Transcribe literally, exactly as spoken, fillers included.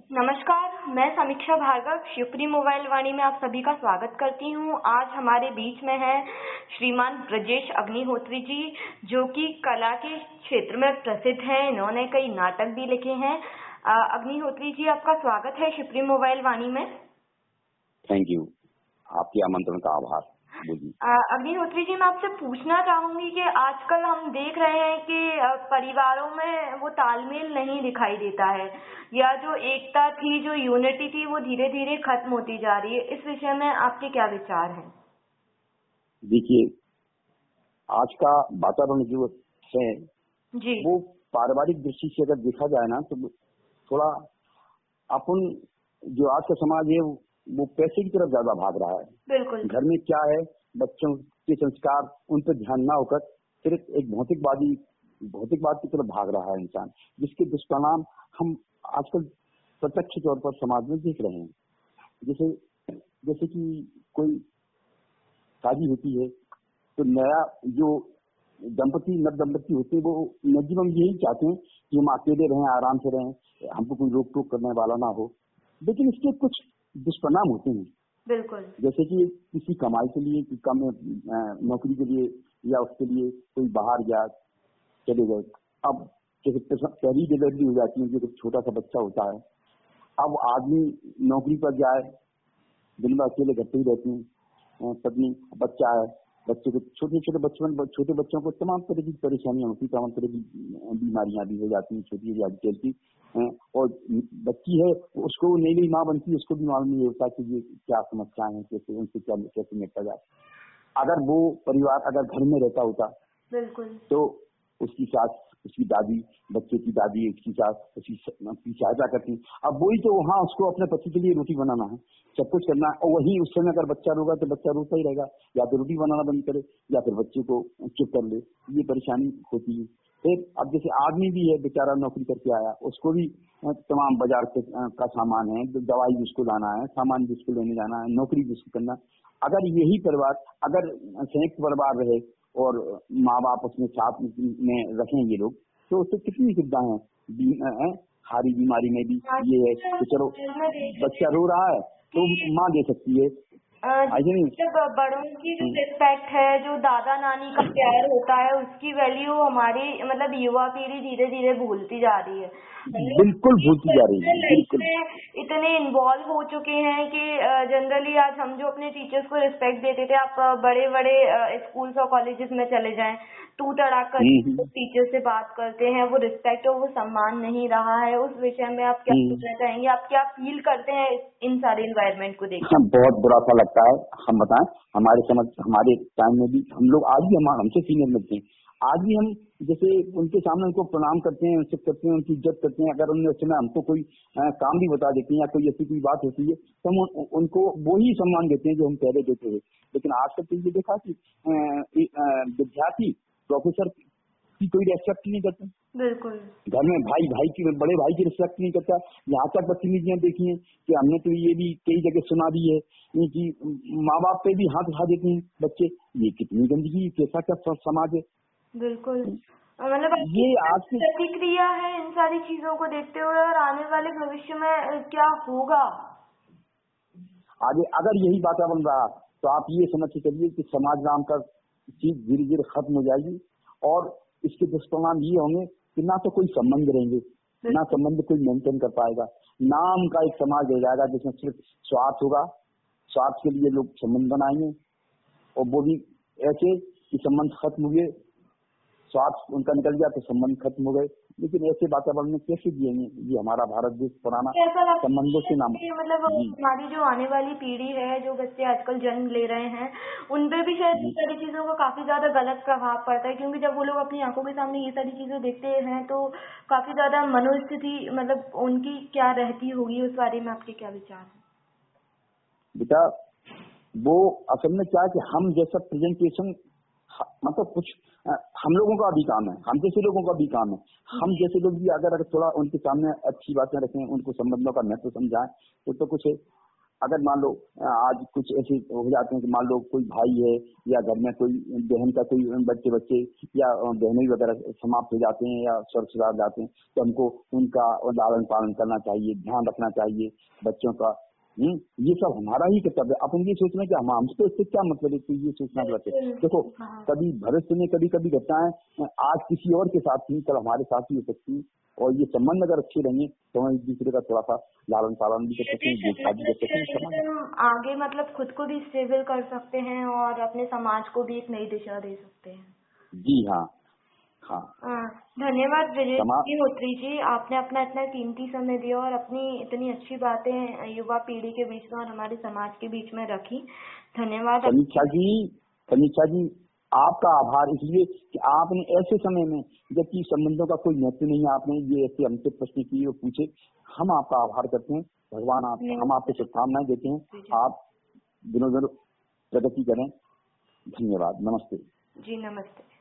नमस्कार, मैं समीक्षा भार्गव शिवपुरी मोबाइल वाणी में आप सभी का स्वागत करती हूँ। आज हमारे बीच में है श्रीमान ब्रजेश अग्निहोत्री जी, जो कि कला के क्षेत्र में प्रसिद्ध हैं। इन्होंने कई नाटक भी लिखे हैं। अग्निहोत्री जी, आपका स्वागत है शिवपुरी मोबाइल वाणी में। थैंक यू, आपके आमंत्रण का आभार। अग्निहोत्री जी, मैं आपसे पूछना चाहूंगी कि आजकल हम देख रहे हैं कि परिवारों में वो तालमेल नहीं दिखाई देता है, या जो एकता थी, जो यूनिटी थी, वो धीरे धीरे खत्म होती जा रही है। इस विषय में आपके क्या विचार हैं? देखिए, आज का वातावरण जो है जी, वो पारिवारिक दृष्टि से अगर देखा जाए ना, तो थोड़ा अपन जो आज का समाज है वो पैसे की तरफ ज्यादा भाग रहा है। बिल्कुल। घर में क्या है, बच्चों के संस्कार, उन पर ध्यान ना होकर सिर्फ एक भौतिकवादी भौतिकवाद की तरफ भाग रहा है इंसान, जिसके दुष्परिणाम हम आजकल प्रत्यक्ष तौर पर समाज में देख रहे हैं। जैसे जैसे कि कोई शादी होती है तो नया जो दंपति नव दंपति होते हैं वो मैक्सिमम यही चाहते हैं कि हम अकेले रहें, आराम से रहें, हमको कोई रोक टोक करने वाला ना हो। लेकिन इसके कुछ दुष्परिणाम होते हैं। बिल्कुल। जैसे कि किसी कमाई के लिए, कि कम नौकरी के लिए, या उसके लिए कोई बाहर गया, चले गए। अब जैसे पहली डिलीवरी हो जाती है, जो छोटा सा बच्चा होता है, अब आदमी नौकरी पर जाए, दिन भर अकेले घर पे ही रहती है, पत्नी, बच्चा है, बच्चे को छोटे छोटे बच्चों छोटे बच्चों को तमाम तरह की परेशानियां होती, तमाम तरह की बीमारियां भी हो जाती हैं, छोटी छोटी की। और बच्ची है, उसको नई नई माँ बनती है, उसको भी मालूम नहीं होता कि ये क्या समस्याएं हैं, कैसे उनसे क्या कैसे निपटा जाए। अगर वो परिवार अगर घर में रहता होता, बिल्कुल, तो उसकी सास, उसकी दादी, बच्चे की दादी, उसकी सास उसकी सहायता करती। अब वही तो वहाँ उसको अपने पति के लिए रोटी बनाना है, सब कुछ करना है, और वही उस समय अगर बच्चा रोगा तो बच्चा रोता ही रहेगा, या तो रोटी बनाना बंद करे या फिर बच्चे को चुप कर ले। ये परेशानी होती है। फिर अब जैसे आदमी भी है, बेचारा नौकरी करके आया, उसको भी तमाम बाजार का सामान है, दवाई भी उसको लाना है, सामान भी उसको लेने जाना है, नौकरी भी उसको करना। अगर यही परिवार, अगर संयुक्त परिवार रहे और माँ बाप उसमें साथ में रखें ये लोग, तो उससे कितनी सुविधा है। हारी बीमारी में भी ये है कि चलो बच्चा रो रहा है तो माँ दे सकती है। जब बड़ों की जो रिस्पेक्ट है, जो दादा नानी का प्यार होता है, उसकी वैल्यू हमारी मतलब युवा पीढ़ी धीरे धीरे भूलती जा रही है। बिल्कुल भूलती जा रही है। बिल्कुल इतने इन्वॉल्व हो चुके हैं कि जनरली आज हम जो अपने टीचर्स को रिस्पेक्ट देते थे, आप बड़े बड़े स्कूल्स और कॉलेजेस में चले जाएं, टू तड़ाक कर टीचर से बात करते हैं, वो रिस्पेक्ट और वो सम्मान नहीं रहा है। उस विषय में आप क्या सोचना चाहेंगे? आप क्या फील करते हैं इन सारे एनवायरनमेंट को देख? हाँ, बहुत बुरा सा लगता है। हम बताएं, हमारे समझ हमारे टाइम में भी हम लोग आज भी हम हमसे सीनियर लगते हैं, आज भी हम जैसे उनके सामने उनको प्रणाम करते हैं, उनसे करते हैं, उनकी इज्जत करते हैं। अगर उनने उस समय हमको कोई आ, काम भी बता देते हैं या कोई ऐसी कोई बात होती है तो हम उन, उनको वो ही सम्मान देते हैं जो हम पहले देते थे। लेकिन आजकल तो ये देखा कि विद्यार्थी प्रोफेसर की कोई रेस्पेक्ट नहीं करते। बिल्कुल। घर में भाई भाई की, बड़े भाई की रिस्पेक्ट नहीं करता। यहाँ तक बदतमीजियां देखी हैं कि हमने तो ये भी कई जगह सुना भी है कि माँ बाप पे भी हाथ उठा देते हैं बच्चे। ये कितनी गंदगी, कैसा क्या समाज है। बिल्कुल, मतलब ये आज की प्रतिक्रिया है इन सारी चीजों को देखते हुए, और आने वाले भविष्य में क्या होगा आगे अगर यही वातावरण रहा तो आप ये समझ के चलिए कि समाज नाम का चीज धीरे धीरे खत्म हो जाएगी, और इसके दुष्परिणाम ये होंगे कि ना तो कोई संबंध रहेंगे, ना संबंध कोई मेंटेन कर पाएगा। नाम का एक समाज रह जाएगा जिसमें सिर्फ स्वार्थ होगा, स्वार्थ के लिए लोग संबंध बनाएंगे, और वो भी ऐसे कि संबंध खत्म हुए, स्वार्थ उनका निकल गया तो संबंध खत्म हो गए। लेकिन ऐसे वातावरण में कैसे जिएंगे? ये हमारा भारत देश पुराना संबंधों से नाम, मतलब हमारी जो आने वाली पीढ़ी है, जो बच्चे आजकल जन्म ले रहे हैं, उन पे भी शायद ये सारी चीजों का काफी ज्यादा गलत प्रभाव पड़ता है, क्योंकि जब वो लोग अपनी आंखों के सामने ये सारी चीजें देखते हैं तो काफी ज्यादा मनोस्थिति मतलब उनकी क्या रहती होगी, उस बारे में आपके क्या विचार है? बेटा, वो असल में क्या है कि हम जैसा प्रेजेंटेशन, मतलब कुछ हम लोगों का भी काम है, हम जैसे लोगों का भी काम है। हम जैसे लोग भी अगर अगर थोड़ा उनके सामने अच्छी बातें रखें, उनको संबंधों का महत्व समझाएं, तो तो कुछ है। अगर मान लो आज कुछ ऐसे हो जाते हैं कि मान लो कोई भाई है या घर में कोई बहन का कोई बच्चे बच्चे या बहनें वगैरह समाप्त हो जाते हैं या स्वर्ग सुधार जाते हैं, तो हमको उनका लालन पालन करना चाहिए, ध्यान रखना चाहिए बच्चों का। हम्म ये सब हमारा ही कर्तव्य। अपन ये सोचना कि हम हमसे इससे क्या मतलब है, तो ये सोचना गलत है। देखो कभी भविष्य में कभी कभी घटनाएं आज किसी और के साथ थी, कल हमारे साथ ही हो सकती है, और ये संबंध अगर अच्छे रहेंगे तो हम एक दूसरे का थोड़ा सा लालन पालन भी कर सकते हैं, देखभाल भी कर सकते हैं समाज। हम आगे मतलब खुद को भी स्टेबल कर सकते हैं और अपने समाज को भी एक नई दिशा दे सकते हैं। जी हाँ हाँ। धन्यवाद विजय समाज होत्री जी, आपने अपना इतना कीमती समय दिया और अपनी इतनी अच्छी बातें युवा पीढ़ी के बीच में और हमारे समाज के बीच में रखी। धन्यवाद समीक्षा जी। समीक्षा जी आपका आभार इसलिए कि आपने ऐसे समय में जबकि संबंधों का कोई महत्व नहीं है, आपने ये ऐसे हमसे प्रश्न किए और पूछे, हम आपका आभार करते हैं। भगवान आप हम आपको शुभकामनाएं देते हैं, आप दिनों दिन प्रगति करें। धन्यवाद। नमस्ते जी। नमस्ते।